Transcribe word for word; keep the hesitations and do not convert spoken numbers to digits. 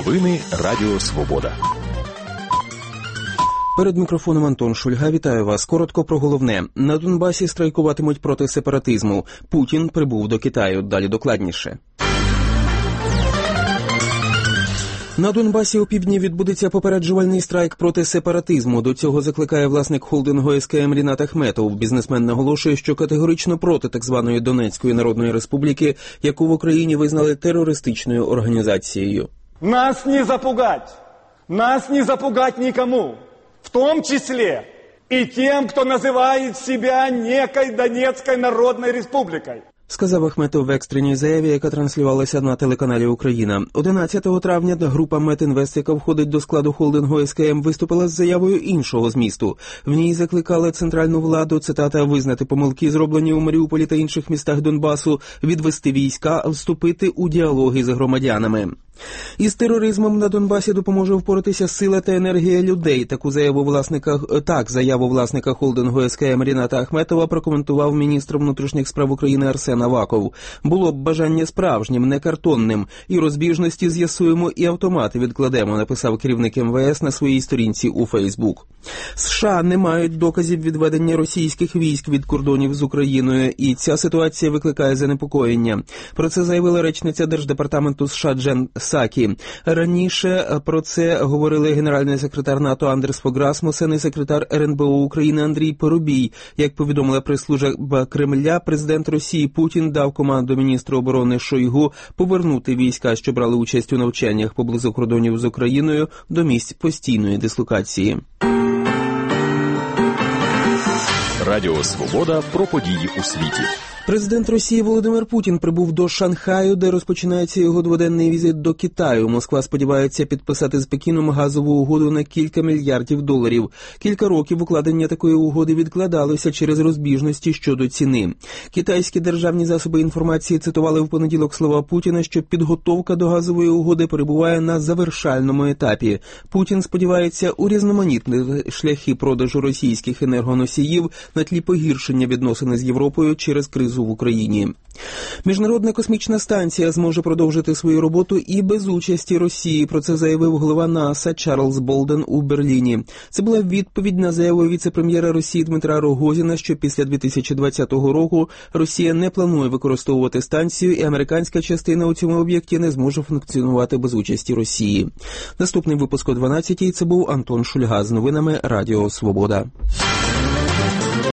Новини Радіо Свобода. Перед мікрофоном Антон Шульга. Вітаю вас. Коротко про головне. На Донбасі страйкуватимуть проти сепаратизму. Путін прибув до Китаю. Далі докладніше. На Донбасі у півдні відбудеться попереджувальний страйк проти сепаратизму. До цього закликає власник холдингу ес ке ем Рінат Ахметов. Бізнесмен наголошує, що категорично проти так званої Донецької Народної Республіки, яку в Україні визнали терористичною організацією. Нас не запугать. Нас не запугать никому. В том числе и тем, кто называет себя некой Донецкой Народной Республикой. Сказав Ахметов в екстреній заяві, яка транслювалася на телеканалі «Україна». одинадцятого травня група Метінвест, яка входить до складу холдингу ес ке ем, виступила з заявою іншого змісту. В ній закликали центральну владу, цитата, визнати помилки, зроблені у Маріуполі та інших містах Донбасу, відвести війська, вступити у діалоги з громадянами. Із тероризмом на Донбасі допоможе впоратися сила та енергія людей. Таку заяву власника, так, заяву власника холдингу ес ке ем Ріната Ахметова прокоментував міністр внутрішніх справ України Арсен Аваков. Було б бажання справжнім, не картонним. І розбіжності з'ясуємо, і автомати відкладемо, написав керівник ем ве ес на своїй сторінці у Фейсбук. США не мають доказів відведення російських військ від кордонів з Україною, і ця ситуація викликає занепокоєння. Про це заявила речниця Держдепартаменту США Джен Псакі. Раніше про це говорили генеральний секретар НАТО Андерс Фог Расмуссен і секретар ер ен бе о України Андрій Парубій. Як повідомила прес-служба Кремля, президент Росії Путін дав команду міністру оборони Шойгу повернути війська, що брали участь у навчаннях поблизу кордонів з Україною, до місць постійної дислокації. Радіо Свобода про події у світі. Президент Росії Володимир Путін прибув до Шанхаю, де розпочинається його дводенний візит до Китаю. Москва сподівається підписати з Пекіном газову угоду на кілька мільярдів доларів. Кілька років укладення такої угоди відкладалося через розбіжності щодо ціни. Китайські державні засоби інформації цитували в понеділок слова Путіна, що підготовка до газової угоди перебуває на завершальному етапі. Путін сподівається урізноманітнити шляхи продажу російських енергоносіїв на тлі погіршення відносин з Європою через кризу в Україні. Міжнародна космічна станція зможе продовжити свою роботу і без участі Росії. Про це заявив голова НАСА Чарльз Болден у Берліні. Це була відповідь на заяву віце-прем'єра Росії Дмитра Рогозіна, що після дві тисячі двадцятого року Росія не планує використовувати станцію, і американська частина у цьому об'єкті не зможе функціонувати без участі Росії. Наступний випуск о дванадцятій. Це був Антон Шульга з новинами Радіо Свобода.